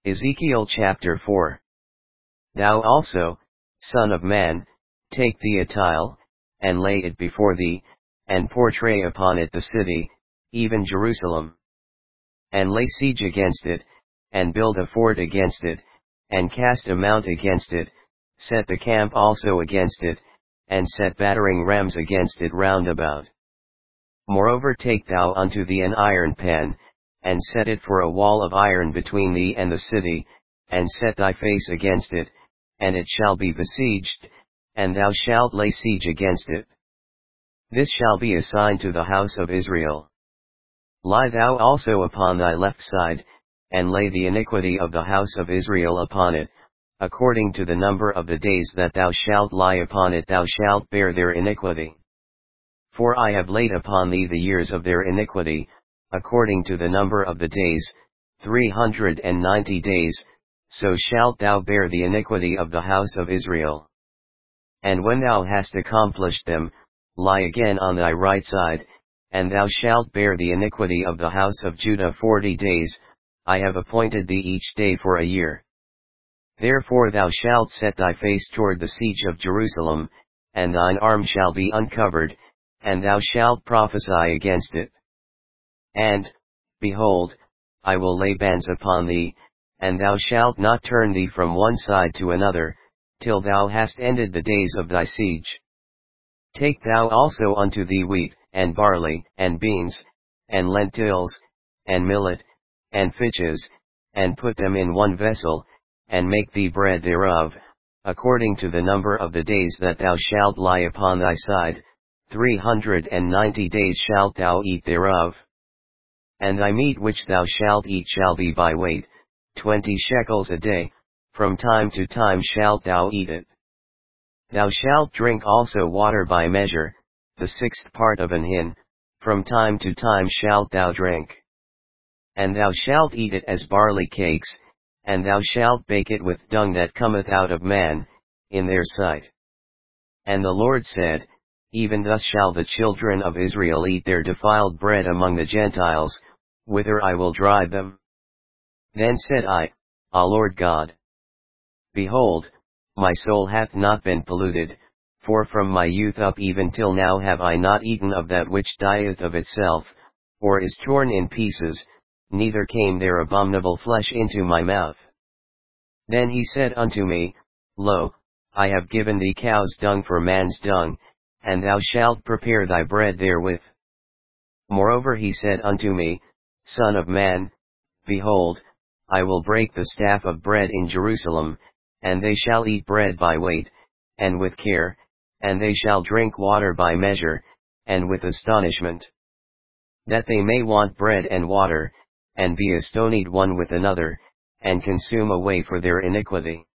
Ezekiel chapter 4. Thou also, son of man, take thee a tile, and lay it before thee, and portray upon it the city, even Jerusalem. And lay siege against it, and build a fort against it, and cast a mount against it, set the camp also against it, and set battering rams against it round about. Moreover take thou unto thee an iron pen, and set it for a wall of iron between thee and the city, and set thy face against it, and it shall be besieged, and thou shalt lay siege against it. This shall be a sign to the house of Israel. Lie thou also upon thy left side, and lay the iniquity of the house of Israel upon it, according to the number of the days that thou shalt lie upon it thou shalt bear their iniquity. For I have laid upon thee the years of their iniquity, according to the number of the days, 390 days, so shalt thou bear the iniquity of the house of Israel. And when thou hast accomplished them, lie again on thy right side, and thou shalt bear the iniquity of the house of Judah 40 days, I have appointed thee each day for a year. Therefore thou shalt set thy face toward the siege of Jerusalem, and thine arm shall be uncovered, and thou shalt prophesy against it. And, behold, I will lay bands upon thee, and thou shalt not turn thee from one side to another, till thou hast ended the days of thy siege. Take thou also unto thee wheat, and barley, and beans, and lentils, and millet, and fitches, and put them in one vessel, and make thee bread thereof, according to the number of the days that thou shalt lie upon thy side, 390 days shalt thou eat thereof. And thy meat which thou shalt eat shall be by weight, 20 shekels a day, from time to time shalt thou eat it. Thou shalt drink also water by measure, the 6th part of an hin, from time to time shalt thou drink. And thou shalt eat it as barley cakes, and thou shalt bake it with dung that cometh out of man, in their sight. And the Lord said, Even thus shall the children of Israel eat their defiled bread among the Gentiles, whither I will drive them. Then said I, Ah Lord God! Behold, my soul hath not been polluted, for from my youth up even till now have I not eaten of that which dieth of itself, or is torn in pieces, neither came there abominable flesh into my mouth. Then he said unto me, Lo, I have given thee cow's dung for man's dung, and thou shalt prepare thy bread therewith. Moreover he said unto me, Son of man, behold, I will break the staff of bread in Jerusalem, and they shall eat bread by weight, and with care, and they shall drink water by measure, and with astonishment. That they may want bread and water, and be astonied one with another, and consume away for their iniquity.